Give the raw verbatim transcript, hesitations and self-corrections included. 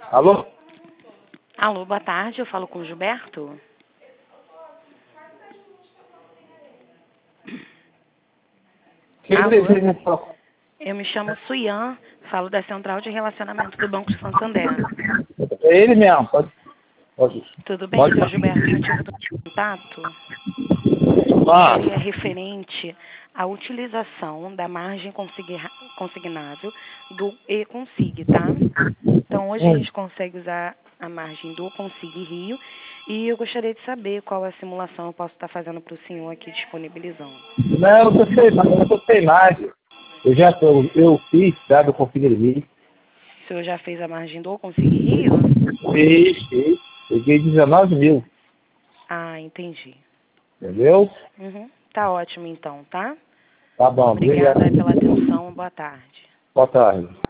Alô? Alô, boa tarde, eu falo com o Gilberto. Quem Alô, deseja falar? eu me chamo Suyan, falo da Central de Relacionamento do Banco de Santander. É ele mesmo, pode. Pode. Tudo bem, Pode. seu Gilberto? O motivo do contato Ah, seria referente à utilização da margem consigna- consignável do E-Consig, tá? Então, hoje a hum. gente consegue usar a margem do Consig Rio e eu gostaria de saber qual a simulação eu posso estar fazendo para o senhor aqui disponibilizando. Não, eu não sei, mas eu não sei mais. Eu já eu, eu fiz, sabe, eu consegui. O senhor já fez a margem do Consig Rio? Fiz, fiz. Peguei dezenove mil, Ah, entendi. entendeu? Uhum. Tá ótimo então, tá? Tá bom, obrigado. Obrigada pela atenção. Boa tarde. Boa tarde.